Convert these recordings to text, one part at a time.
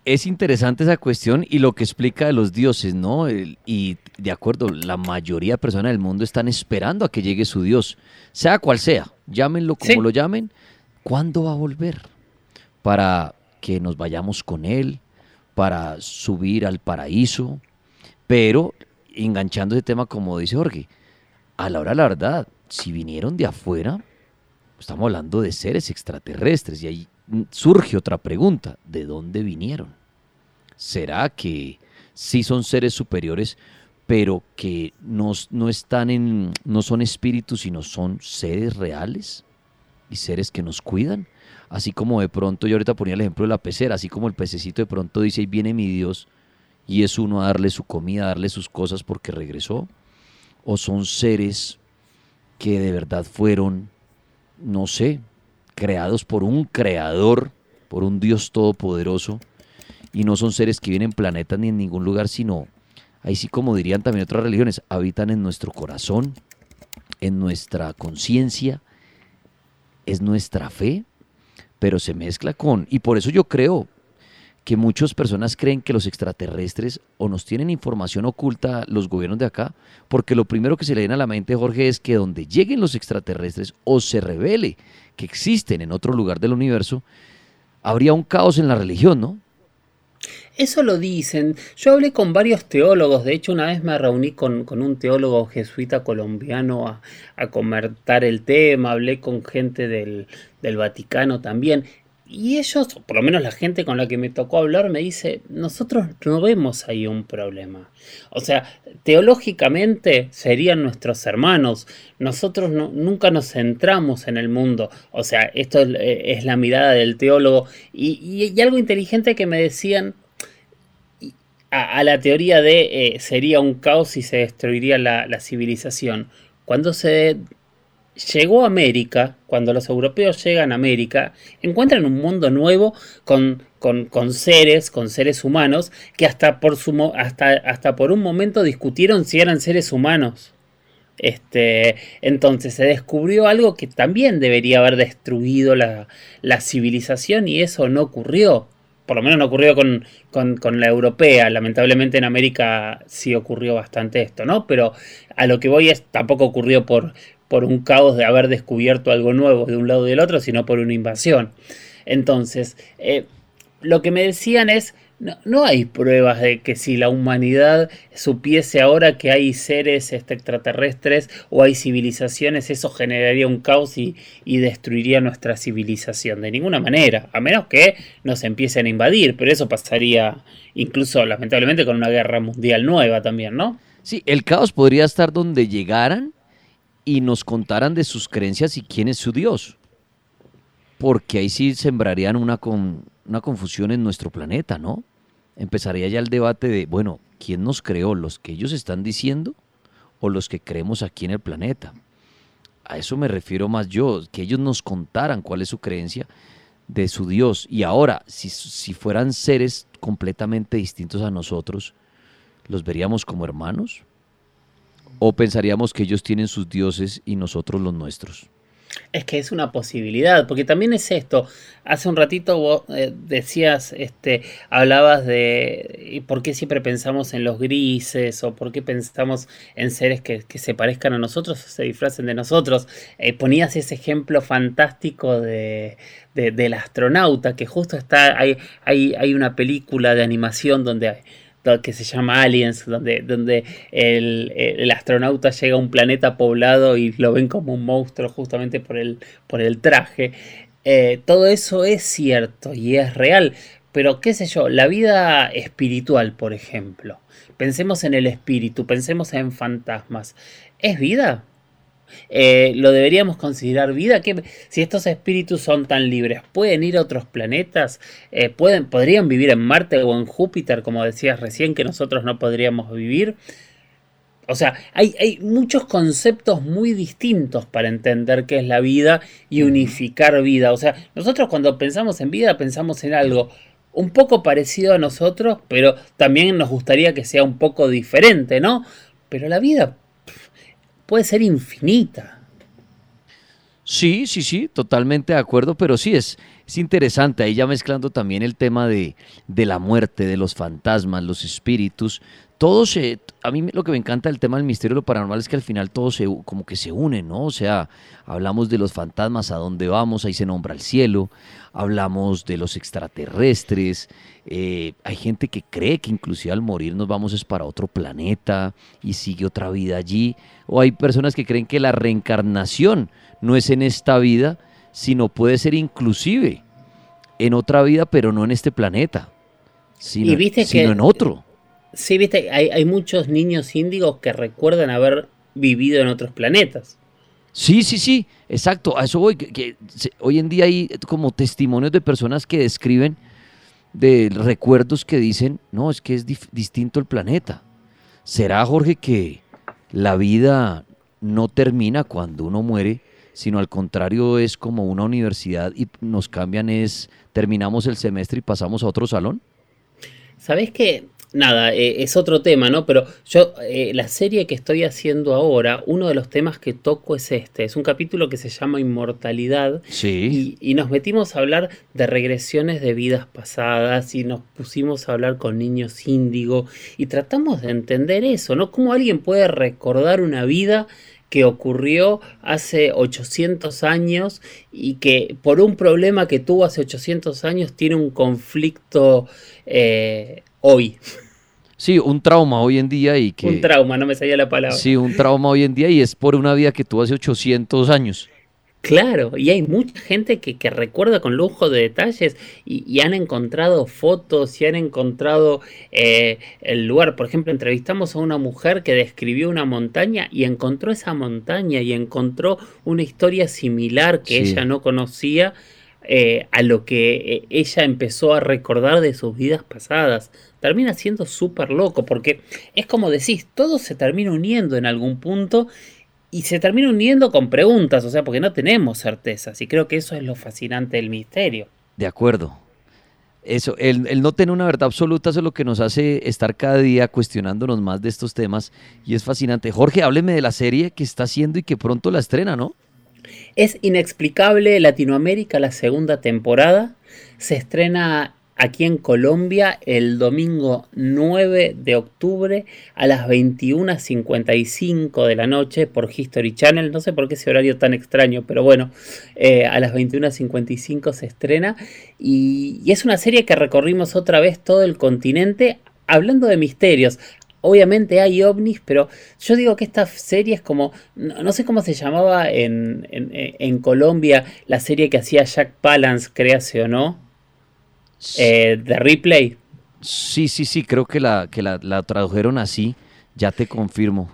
es interesante esa cuestión y lo que explica de los dioses, ¿no? Y de acuerdo, la mayoría de personas del mundo están esperando a que llegue su Dios, sea cual sea, llámenlo como Sí, lo llamen, ¿cuándo va a volver? Para que nos vayamos con Él, para subir al paraíso, pero enganchando ese tema como dice Jorge, a la hora de la verdad, si vinieron de afuera, estamos hablando de seres extraterrestres y ahí surge otra pregunta, ¿de dónde vinieron? ¿Será que sí son seres superiores, pero que no están no son espíritus, sino son seres reales y seres que nos cuidan? Así como de pronto, yo ahorita ponía el ejemplo de la pecera, así como el pececito de pronto dice, ahí viene mi Dios, y es uno a darle su comida, a darle sus cosas porque regresó, o son seres que de verdad fueron, no sé, creados por un creador, por un Dios todopoderoso, y no son seres que vienen en planetas ni en ningún lugar, sino, ahí sí como dirían también otras religiones, habitan en nuestro corazón, en nuestra conciencia, es nuestra fe, pero se mezcla con, y por eso yo creo que muchas personas creen que los extraterrestres o nos tienen información oculta los gobiernos de acá, porque lo primero que se le viene a la mente, Jorge, es que donde lleguen los extraterrestres o se revele que existen en otro lugar del universo, habría un caos en la religión, ¿no? eso lo dicen. Yo hablé con varios teólogos, de hecho una vez me reuní con un teólogo jesuita colombiano a comentar el tema, hablé con gente del Vaticano también. Y ellos, por lo menos la gente con la que me tocó hablar, me dice, nosotros no vemos ahí un problema. O sea, teológicamente serían nuestros hermanos. Nosotros nunca nos centramos en el mundo. O sea, esto es la mirada del teólogo. Y algo inteligente que me decían, a la teoría de sería un caos y se destruiría la civilización. Cuando se llegó a América, cuando los europeos llegan a América, encuentran un mundo nuevo con seres humanos que hasta por un momento discutieron si eran seres humanos. Entonces se descubrió algo que también debería haber destruido la civilización y eso no ocurrió. Por lo menos no ocurrió con la europea. Lamentablemente en América sí ocurrió bastante esto, ¿no? Pero a lo que voy es, tampoco ocurrió por un caos de haber descubierto algo nuevo de un lado y del otro, sino por una invasión. Entonces, lo que me decían es, no hay pruebas de que si la humanidad supiese ahora que hay seres extraterrestres o hay civilizaciones, eso generaría un caos y destruiría nuestra civilización. De ninguna manera, a menos que nos empiecen a invadir, pero eso pasaría incluso lamentablemente con una guerra mundial nueva también, ¿no? Sí, el caos podría estar donde llegaran y nos contaran de sus creencias y quién es su Dios, porque ahí sí sembrarían una confusión en nuestro planeta, ¿no? Empezaría ya el debate de, bueno, ¿quién nos creó? ¿Los que ellos están diciendo o los que creemos aquí en el planeta? A eso me refiero más yo, que ellos nos contaran cuál es su creencia de su Dios. Y ahora, si fueran seres completamente distintos a nosotros, ¿los veríamos como hermanos? ¿O pensaríamos que ellos tienen sus dioses y nosotros los nuestros? Es que es una posibilidad, porque también es esto. Hace un ratito vos decías, hablabas de por qué siempre pensamos en los grises o por qué pensamos en seres que se parezcan a nosotros o se disfracen de nosotros. Ponías ese ejemplo fantástico del astronauta, que justo hay una película de animación que se llama Aliens, donde el astronauta llega a un planeta poblado y lo ven como un monstruo justamente por el traje. Todo eso es cierto y es real, pero qué sé yo, la vida espiritual, por ejemplo. Pensemos en el espíritu, pensemos en fantasmas. ¿Es vida? ¿Lo deberíamos considerar vida? ¿Qué, si estos espíritus son tan libres, ¿pueden ir a otros planetas? ¿Podrían vivir en Marte o en Júpiter, como decías recién, que nosotros no podríamos vivir? O sea, hay muchos conceptos muy distintos para entender qué es la vida y Ujú. unificar vida. O sea, nosotros cuando pensamos en vida pensamos en algo un poco parecido a nosotros, pero también nos gustaría que sea un poco diferente, ¿no? Pero la vida puede ser infinita. Sí, sí, sí, totalmente de acuerdo, pero sí es interesante, ahí ya mezclando también el tema de la muerte, de los fantasmas, los espíritus, a mí lo que me encanta del tema del misterio de lo paranormal es que al final todo como que se une, ¿no? O sea, hablamos de los fantasmas, a dónde vamos, ahí se nombra el cielo, hablamos de los extraterrestres, hay gente que cree que inclusive al morir nos vamos es para otro planeta y sigue otra vida allí, o hay personas que creen que la reencarnación no es en esta vida, sino puede ser inclusive en otra vida, pero no en este planeta, Y viste sino en que, otro. sí, viste, hay muchos niños índigos que recuerdan haber vivido en otros planetas. Sí, sí, sí, exacto. A eso voy, hoy en día hay como testimonios de personas que describen de recuerdos que dicen, no, es que es distinto el planeta. ¿Será, Jorge, que la vida no termina cuando uno muere, sino al contrario es como una universidad y nos cambian terminamos el semestre y pasamos a otro salón? ¿Sabés qué? Nada, es otro tema, ¿no? Pero yo, la serie que estoy haciendo ahora, uno de los temas que toco es este. Es un capítulo que se llama Inmortalidad Sí, y nos metimos a hablar de regresiones de vidas pasadas y nos pusimos a hablar con niños índigo y tratamos de entender eso, ¿no? ¿Cómo alguien puede recordar una vida que ocurrió hace 800 años y que por un problema que tuvo hace 800 años tiene un conflicto hoy? sí, un trauma hoy en día y Un que, trauma, no me salía la palabra. sí, un trauma hoy en día y es por una vida que tuvo hace 800 años. Claro, y hay mucha gente que recuerda con lujo de detalles y han encontrado fotos y han encontrado el lugar. Por ejemplo, entrevistamos a una mujer que describió una montaña y encontró esa montaña y encontró una historia similar que ella Sí, no conocía, a lo que ella empezó a recordar de sus vidas pasadas. Termina siendo súper loco porque es como decís, todo se termina uniendo en algún punto y se termina uniendo con preguntas, o sea, porque no tenemos certezas. Y creo que eso es lo fascinante del misterio. de acuerdo. Eso, el no tener una verdad absoluta, eso es lo que nos hace estar cada día cuestionándonos más de estos temas y es fascinante. Jorge, hábleme de la serie que está haciendo y que pronto la estrena, ¿no? Es Inexplicable Latinoamérica, la segunda temporada. Se estrena aquí en Colombia el domingo 9 de octubre a las 21:55 de la noche por History Channel. No sé por qué ese horario tan extraño, pero bueno, a las 21:55 se estrena. Y es una serie que recorrimos otra vez todo el continente hablando de misterios. Obviamente hay ovnis, pero yo digo que esta serie es como, no sé cómo se llamaba en Colombia la serie que hacía Jack Palance, créase o no, S- de Replay. Sí, sí, sí, creo que la tradujeron así, ya te confirmo.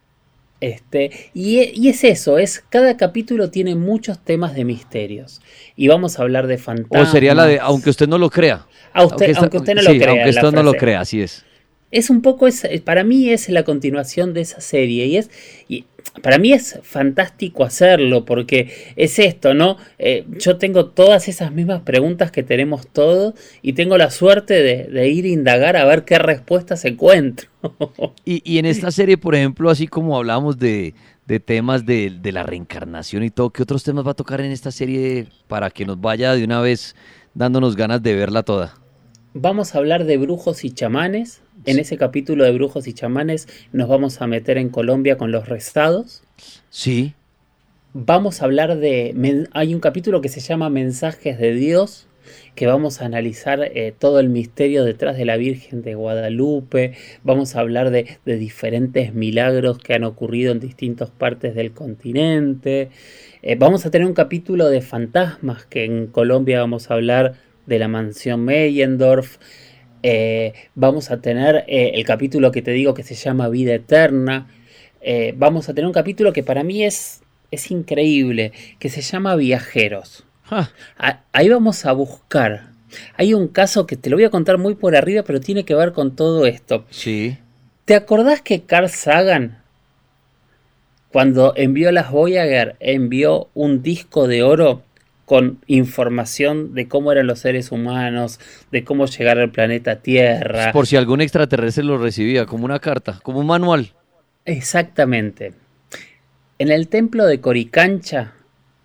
Y es eso, cada capítulo tiene muchos temas de misterios. Y vamos a hablar de O sería la de, aunque fantasmas. usted no lo crea. Aunque usted no lo Sí, crea, aunque la usted no lo frase. crea, así es. Es un poco, para mí es la continuación de esa serie y para mí es fantástico hacerlo porque es esto, ¿no? Yo tengo todas esas mismas preguntas que tenemos todos y tengo la suerte de ir a indagar a ver qué respuestas encuentro. Y en esta serie, por ejemplo, así como hablábamos de temas de la reencarnación y todo, ¿qué otros temas va a tocar en esta serie para que nos vaya de una vez dándonos ganas de verla toda? Vamos a hablar de brujos y chamanes. En ese capítulo de brujos y chamanes nos vamos a meter en Colombia con los rezados. Sí, Vamos a hablar hay un capítulo que se llama Mensajes de Dios, que vamos a analizar todo el misterio detrás de la Virgen de Guadalupe. Vamos a hablar de diferentes milagros que han ocurrido en distintas partes del continente. Vamos a tener un capítulo de fantasmas, que en Colombia vamos a hablar de la mansión Meyendorf. Vamos a tener el capítulo que te digo que se llama Vida Eterna. Vamos a tener un capítulo que para mí es increíble, que se llama Viajeros. ja, Ahí vamos a buscar. Hay un caso que te lo voy a contar muy por arriba, pero tiene que ver con todo esto. sí. ¿Te acordás que Carl Sagan, cuando envió las Voyager, envió un disco de oro con información de cómo eran los seres humanos, de cómo llegar al planeta Tierra? Por si algún extraterrestre lo recibía, como una carta, como un manual. Exactamente. En el templo de Coricancha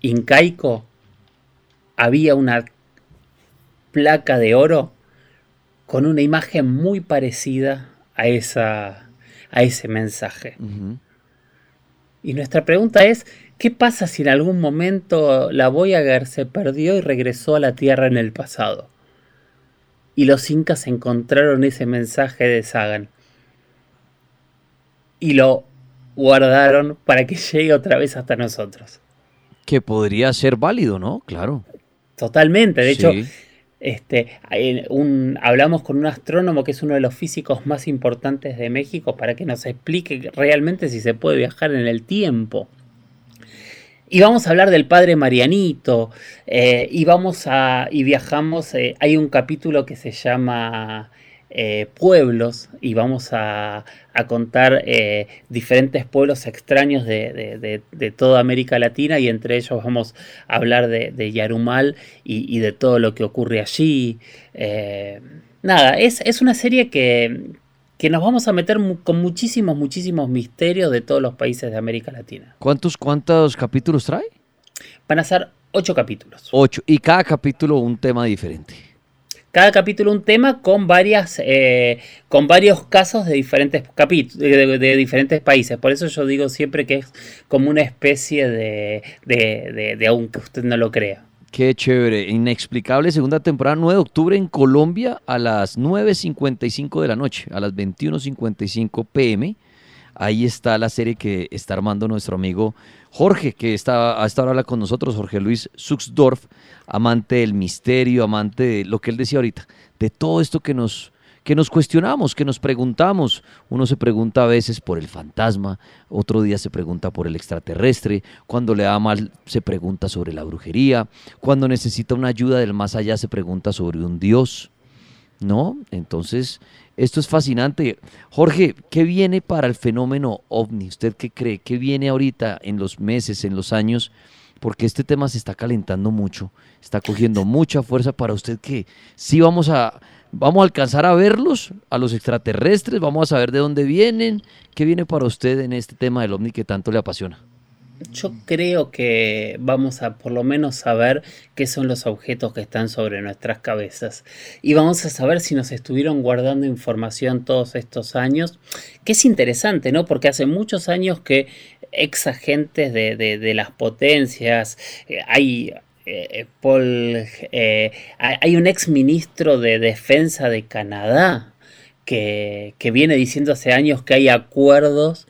incaico había una placa de oro con una imagen muy parecida a ese mensaje. Ujú. Y nuestra pregunta es, ¿qué pasa si en algún momento la Voyager se perdió y regresó a la Tierra en el pasado? Y los incas encontraron ese mensaje de Sagan y lo guardaron para que llegue otra vez hasta nosotros. Que podría ser válido, ¿no? Claro. Totalmente. De hecho, Sí. hablamos con un astrónomo que es uno de los físicos más importantes de México para que nos explique realmente si se puede viajar en el tiempo. Y vamos a hablar del padre Marianito, y viajamos, hay un capítulo que se llama Pueblos, y vamos a contar diferentes pueblos extraños de toda América Latina, y entre ellos vamos a hablar de Yarumal y de todo lo que ocurre allí. Nada, es una serie que nos vamos a meter con muchísimos, muchísimos misterios de todos los países de América Latina. ¿Cuántos capítulos trae? Van a ser 8 capítulos. 8. Y cada capítulo un tema diferente. Cada capítulo un tema con varios casos de diferentes de diferentes países. Por eso yo digo siempre que es como una especie de aunque usted no lo crea. Qué chévere. Inexplicable segunda temporada, 9 de octubre en Colombia a las 9:55 de la noche, a las 21:55 p.m. Ahí está la serie que está armando nuestro amigo Jorge, que hasta ahora habla con nosotros, Jorge Luis Suxdorf, amante del misterio, amante de lo que él decía ahorita, de todo esto que nos cuestionamos, que nos preguntamos. Uno se pregunta a veces por el fantasma, otro día se pregunta por el extraterrestre, cuando le da mal se pregunta sobre la brujería, cuando necesita una ayuda del más allá se pregunta sobre un Dios, ¿no? Entonces, esto es fascinante. Jorge, ¿qué viene para el fenómeno ovni? ¿Usted qué cree? ¿Qué viene ahorita en los meses, en los años? Porque este tema se está calentando mucho, está cogiendo mucha fuerza para usted que sí vamos a alcanzar a verlos, a los extraterrestres, vamos a saber de dónde vienen. ¿Qué viene para usted en este tema del ovni que tanto le apasiona? Yo creo que vamos a por lo menos saber qué son los objetos que están sobre nuestras cabezas. Y vamos a saber si nos estuvieron guardando información todos estos años. Que es interesante, ¿no? Porque hace muchos años que ex agentes de las potencias, hay un ex ministro de Defensa de Canadá que viene diciendo hace años que hay acuerdos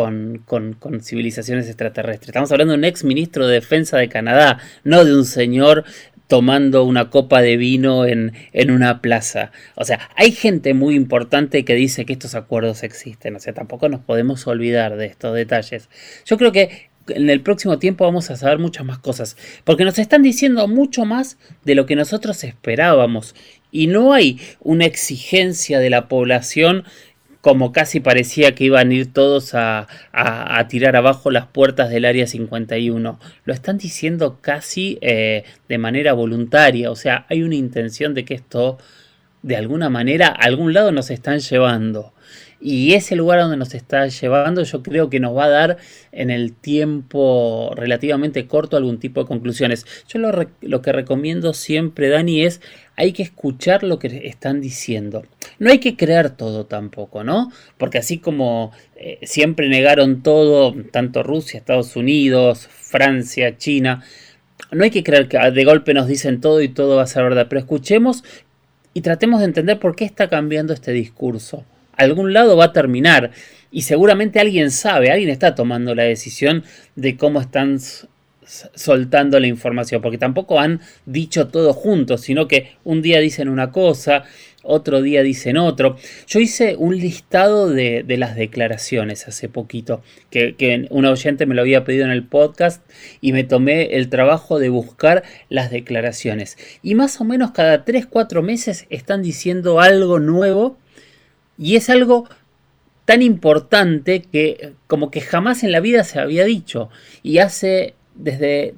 con civilizaciones extraterrestres. Estamos hablando de un ex ministro de Defensa de Canadá, no de un señor tomando una copa de vino en una plaza. O sea, hay gente muy importante que dice que estos acuerdos existen. O sea, tampoco nos podemos olvidar de estos detalles. Yo creo que en el próximo tiempo vamos a saber muchas más cosas, porque nos están diciendo mucho más de lo que nosotros esperábamos. Y no hay una exigencia de la población como casi parecía que iban a ir todos a tirar abajo las puertas del Área 51. Lo están diciendo casi de manera voluntaria. O sea, hay una intención de que esto, de alguna manera, a algún lado nos están llevando. Y ese lugar donde nos está llevando yo creo que nos va a dar en el tiempo relativamente corto algún tipo de conclusiones. Yo lo que recomiendo siempre, Dani, es hay que escuchar lo que están diciendo. No hay que creer todo tampoco, ¿no? Porque así como siempre negaron todo, tanto Rusia, Estados Unidos, Francia, China, no hay que creer que de golpe nos dicen todo y todo va a ser verdad. Pero escuchemos y tratemos de entender por qué está cambiando este discurso. Algún lado va a terminar y seguramente alguien sabe, alguien está tomando la decisión de cómo están soltando la información, porque tampoco han dicho todo juntos, sino que un día dicen una cosa, otro día dicen otro. Yo hice un listado de las declaraciones hace poquito, que un oyente me lo había pedido en el podcast y me tomé el trabajo de buscar las declaraciones. Y más o menos cada 3-4 meses están diciendo algo nuevo. Y es algo tan importante que como que jamás en la vida se había dicho. Y desde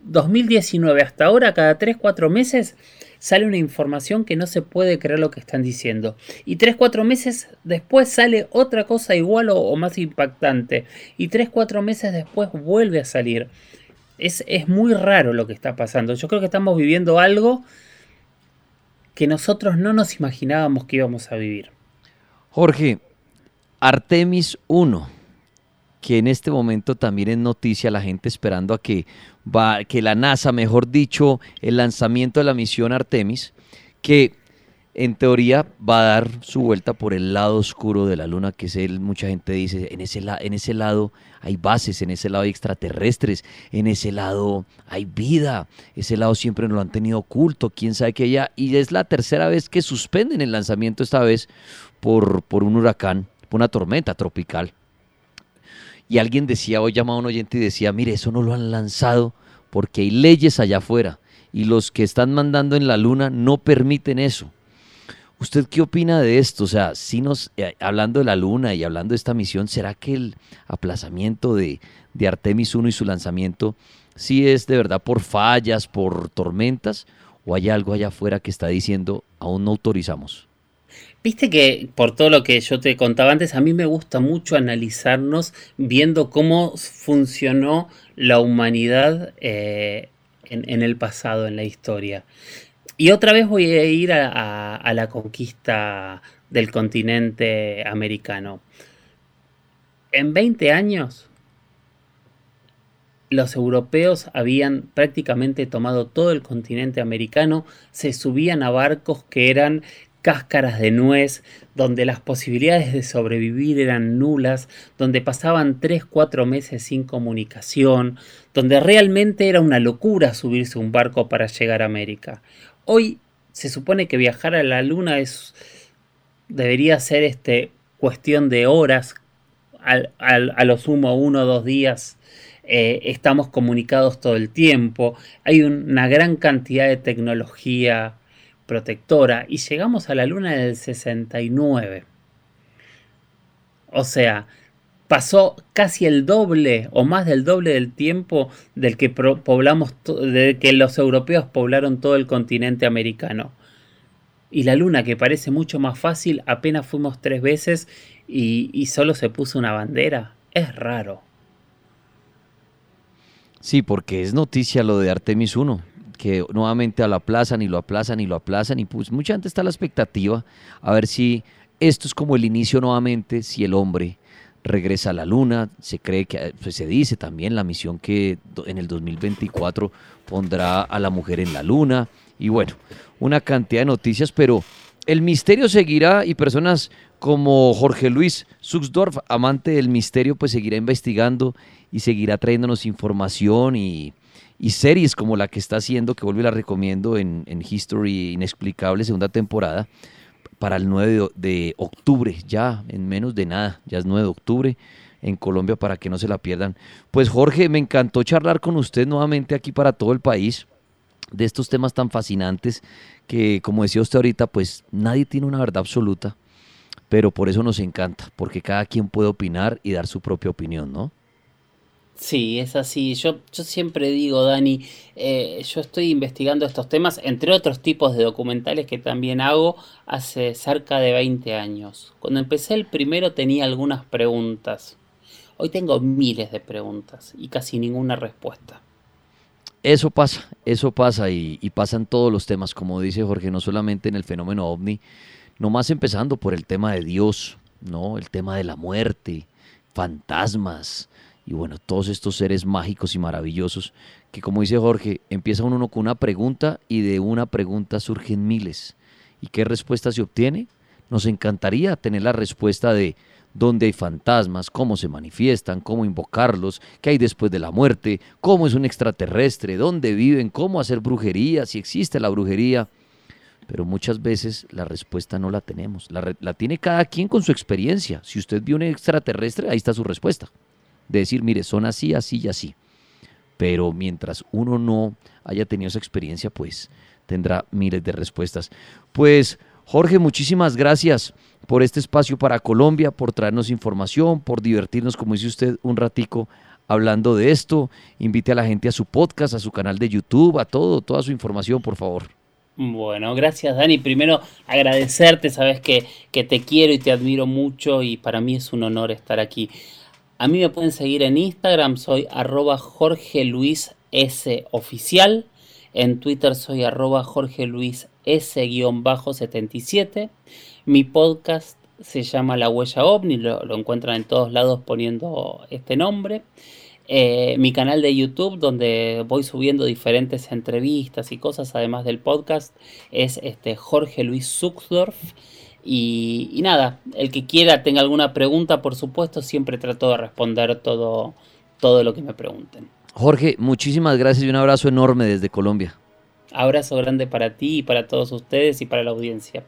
2019 hasta ahora, cada 3-4 meses, sale una información que no se puede creer lo que están diciendo. Y 3-4 meses después sale otra cosa igual o más impactante. Y 3-4 meses después vuelve a salir. Es muy raro lo que está pasando. Yo creo que estamos viviendo algo que nosotros no nos imaginábamos que íbamos a vivir. Jorge, Artemis 1, que en este momento también es noticia, la gente esperando a que la NASA, mejor dicho, el lanzamiento de la misión Artemis, que en teoría va a dar su vuelta por el lado oscuro de la luna, que es mucha gente dice, en ese lado hay bases, en ese lado hay extraterrestres, en ese lado hay vida, ese lado siempre nos lo han tenido oculto, quién sabe qué allá, y es la tercera vez que suspenden el lanzamiento, esta vez por un huracán, por una tormenta tropical. Y alguien decía, hoy llamaba a un oyente y decía, mire, eso no lo han lanzado porque hay leyes allá afuera y los que están mandando en la luna no permiten eso. ¿Usted qué opina de esto? O sea, si hablando de la luna y hablando de esta misión, ¿será que el aplazamiento de Artemis 1 y su lanzamiento sí es de verdad por fallas, por tormentas, o hay algo allá afuera que está diciendo aún no autorizamos? Viste que por todo lo que yo te contaba antes, a mí me gusta mucho analizarnos viendo cómo funcionó la humanidad en el pasado, en la historia. Y otra vez voy a ir a la conquista del continente americano. En 20 años, los europeos habían prácticamente tomado todo el continente americano, se subían a barcos que eran cáscaras de nuez, donde las posibilidades de sobrevivir eran nulas, donde pasaban 3, 4 meses sin comunicación, donde realmente era una locura subirse a un barco para llegar a América. Hoy se supone que viajar a la luna debería ser cuestión de horas, a lo sumo 1 o 2 días. Estamos comunicados todo el tiempo, hay una gran cantidad de tecnología protectora y llegamos a la luna en el 69. O sea, pasó casi el doble o más del doble del tiempo del que de que los europeos poblaron todo el continente americano. Y la luna, que parece mucho más fácil, apenas fuimos 3 veces y solo se puso una bandera. Es raro. Sí, porque es noticia lo de Artemis 1, que nuevamente lo aplazan y lo aplazan y lo aplazan y pues mucha gente está a la expectativa a ver si esto es como el inicio nuevamente, si el hombre regresa a la luna, se cree que, pues se dice también la misión que en el 2024 pondrá a la mujer en la luna y bueno, una cantidad de noticias, pero el misterio seguirá y personas como Jorge Luis Zuxdorf, amante del misterio, pues seguirá investigando y seguirá trayéndonos información y series como la que está haciendo, que vuelvo y la recomiendo en History Inexplicable, segunda temporada, para el 9 de octubre, ya en menos de nada, ya es 9 de octubre en Colombia para que no se la pierdan. Pues Jorge, me encantó charlar con usted nuevamente aquí para todo el país de estos temas tan fascinantes que, como decía usted ahorita, pues nadie tiene una verdad absoluta, pero por eso nos encanta, porque cada quien puede opinar y dar su propia opinión, ¿no? Sí, es así. Yo siempre digo, Dani, yo estoy investigando estos temas, entre otros tipos de documentales que también hago hace cerca de 20 años. Cuando empecé el primero tenía algunas preguntas. Hoy tengo miles de preguntas y casi ninguna respuesta. Eso pasa y pasan todos los temas, como dice Jorge, no solamente en el fenómeno ovni, nomás empezando por el tema de Dios, ¿no? El tema de la muerte, fantasmas y bueno, todos estos seres mágicos y maravillosos que como dice Jorge, empieza uno con una pregunta y de una pregunta surgen miles. ¿Y qué respuesta se obtiene? Nos encantaría tener la respuesta de dónde hay fantasmas, cómo se manifiestan, cómo invocarlos, qué hay después de la muerte, cómo es un extraterrestre, dónde viven, cómo hacer brujería, si existe la brujería. Pero muchas veces la respuesta no la tenemos. La tiene cada quien con su experiencia. Si usted vio un extraterrestre, ahí está su respuesta. De decir, mire, son así, así y así. Pero mientras uno no haya tenido esa experiencia, pues tendrá miles de respuestas. Pues Jorge, muchísimas gracias por este espacio para Colombia, por traernos información, por divertirnos, como dice usted, un ratico hablando de esto. Invite a la gente a su podcast, a su canal de YouTube, a toda su información, por favor. Bueno, gracias Dani. Primero agradecerte, sabes que te quiero y te admiro mucho y para mí es un honor estar aquí. A mí me pueden seguir en Instagram, soy @Jorge Luis S oficial. En Twitter soy @JorgeLuisS_77. Mi podcast se llama La Huella OVNI, lo encuentran en todos lados poniendo este nombre. Mi canal de YouTube, donde voy subiendo diferentes entrevistas y cosas, además del podcast, es Jorge Luis Zuxdorf. Y nada, el que quiera, tenga alguna pregunta, por supuesto, siempre trato de responder todo lo que me pregunten. Jorge, muchísimas gracias y un abrazo enorme desde Colombia. Abrazo grande para ti y para todos ustedes y para la audiencia.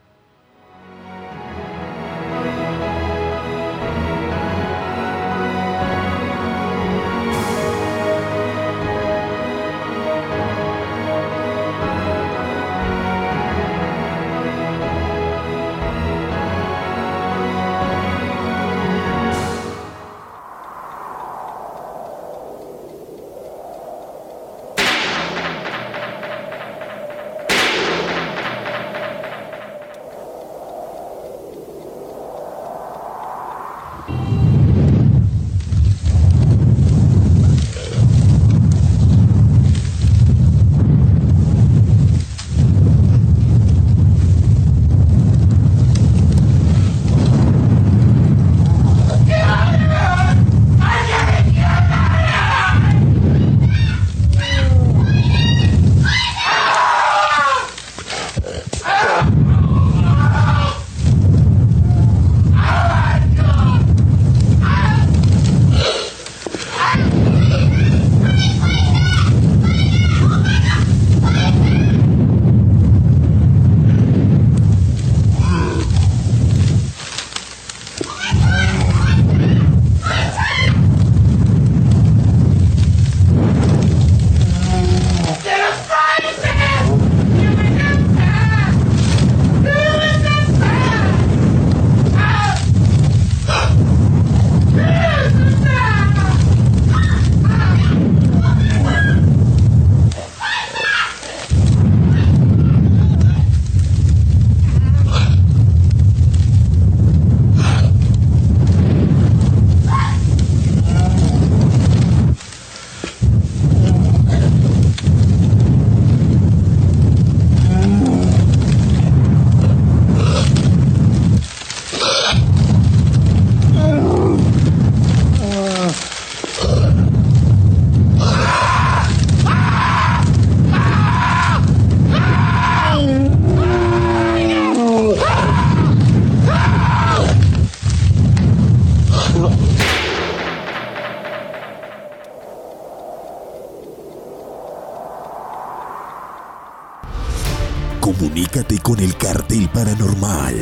Comunícate con el Cartel Paranormal.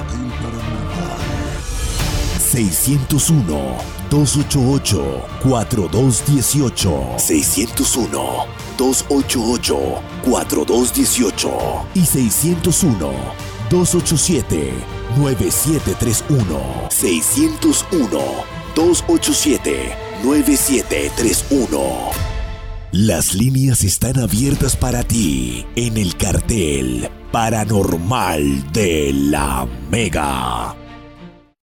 601-288-4218. 601-288-4218. Y 601-287-9731. 601-287-9731. Las líneas están abiertas para ti en el Cartel Paranormal de la Mega.